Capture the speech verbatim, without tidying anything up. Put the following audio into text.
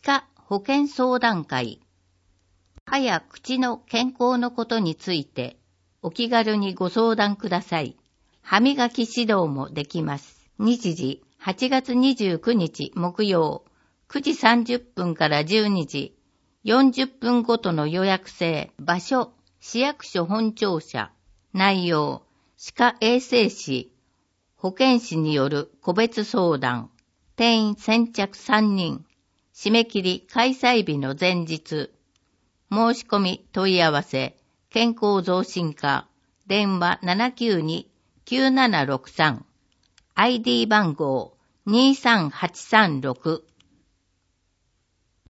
歯科保健相談会。歯や口の健康のことについてお気軽にご相談ください。歯磨き指導もできます。日時はちがつにじゅうくにち木曜くじさんじゅっぷんからじゅうにじよんじゅっぷんごとの予約制。場所市役所本庁舎。内容歯科衛生士保健師による個別相談。定員先着さんにん。締め切り開催日の前日。申し込み問い合わせ健康増進課電話 ななきゅうに きゅうななろくさん アイディー 番号にさんはちさんろく